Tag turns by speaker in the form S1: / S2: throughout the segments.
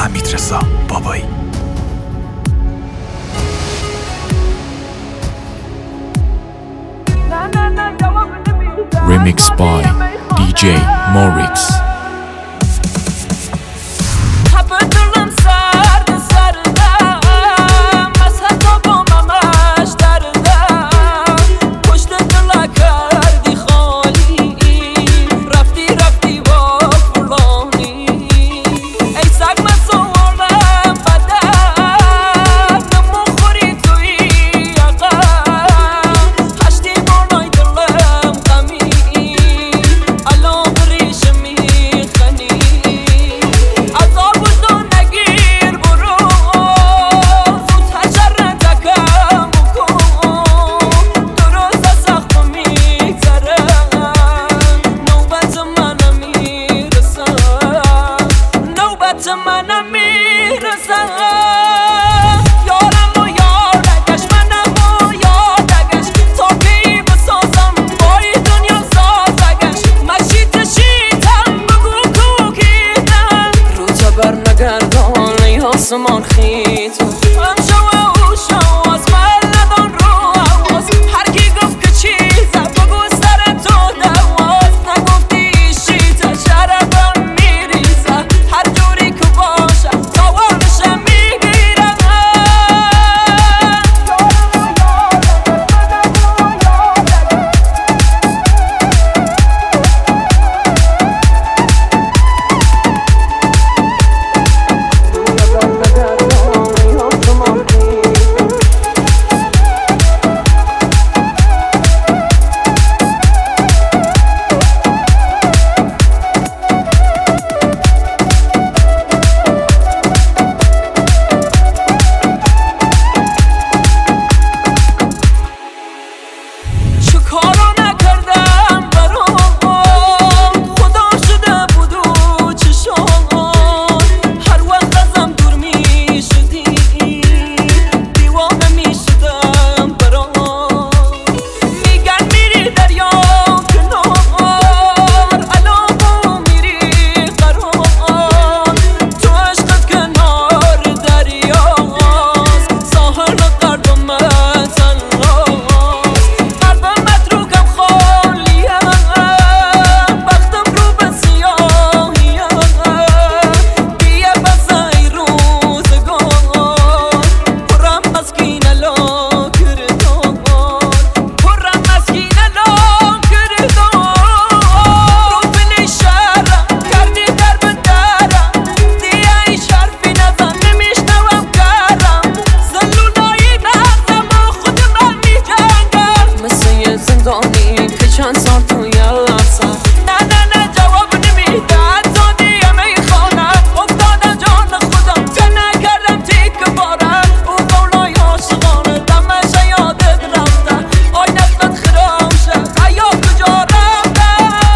S1: حمیدرضا بابایی. Remix by DJ Morix.
S2: آسمان خیت امشو و شو از من ندان رو عواز هر کی گفت که چیزه بگو سر تو دواز نگفتی شیطه شرفم میریزه هر جوری که باشه توانشم میگیرم چند سال تو یلسم نه جواب نمیده حتی دیم ای خانه افتادم جان خودم چه نکردم تیک باره او قولای عاشقانه دمشه یادت رفته آی نفت خرامشه حیا کجا رفته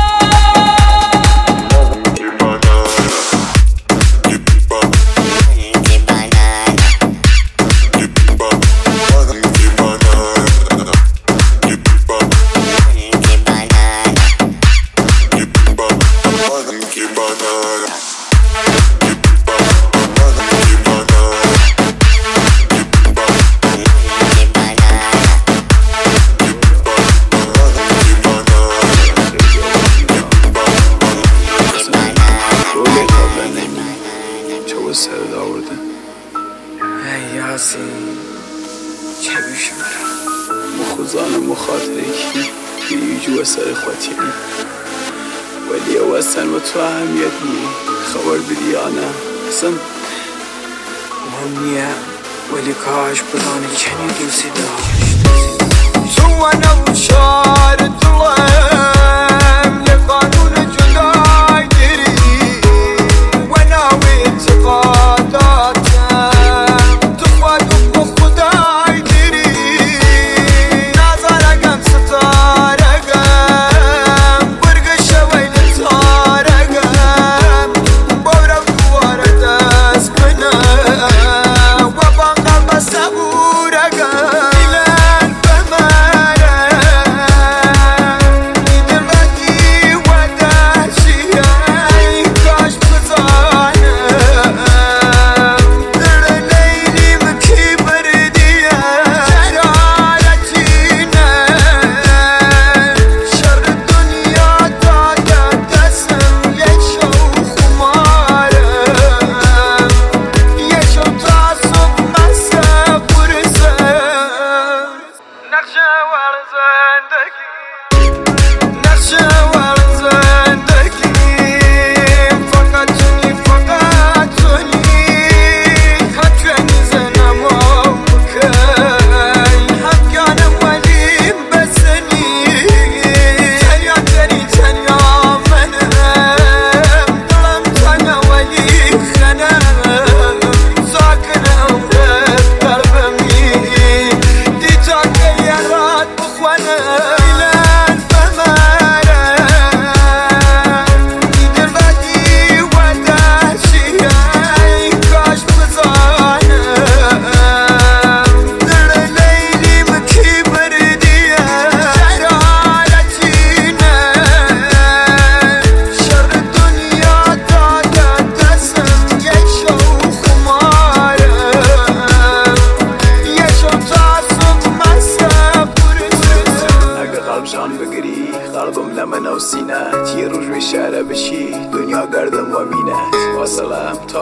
S3: سرد آورده ای یاسین چه بیش مرا مخوزان مخاطره کی بیجو سر خاطری ولی اوستن و تو اهمیت نی خبر بدی آنه اصلا مهم نیه ولی کاش بدانی چنی دوستی داشت تو و نوشار دلم لقانون جدای دری و ناوی اعتقاداتم تو خودم با خدای دری نظرگم ستارگم برگ شوی نتارگم بارم دواره دست کنم و بانقم بسبورگم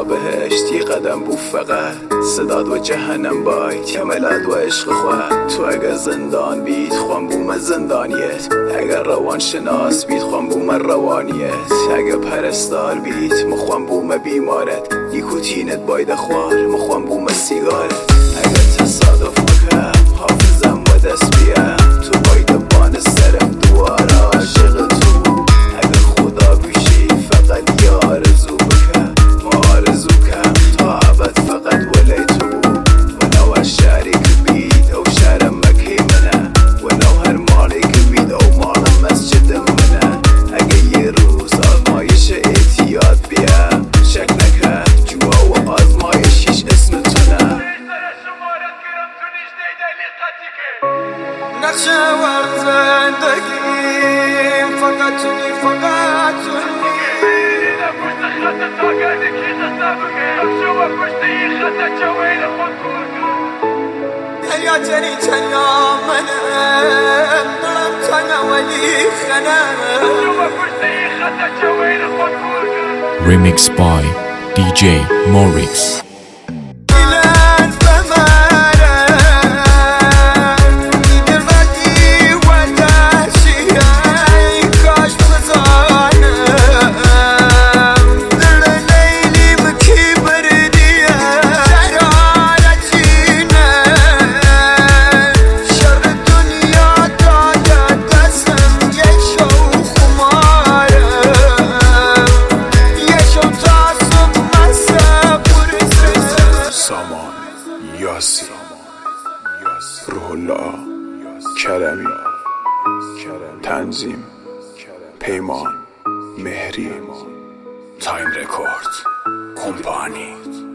S4: بهشت یه قدم بو فقط صداد و جهنم باید کملد و عشق خواه تو اگر زندان بید خوان بوم زندانیت اگر روان شناس بید خوان بوم روانیت اگر پرستار بید مخوان بوم بیمارت نیکوتینت باید خوار مخوان بوم سیگارت اگر تصادف مکم حافظم و دست بیم تو باید بان سرم دواره عاشق تو اگر خدا بشی فقط یه آرزو بکم ما آرزو کم تا عبد فقط ولی تو و نو هر شهری که بید او شهر مکی منه و نو هر مالی که بید او مال مسجد منه اگه یه روز آزمایش اعتیاد بیم شک نکن جوا و آزمایش هیچ اسم تو نه
S3: نقشه ور زندگیم فقط توی فقط توی دریا جری تنیا منم دلم تنها ولی خنم
S1: Remix by DJ Morix.
S4: یاسی روح الله کرمی تنظیم پیمان مهری تایم رکورد کمپانی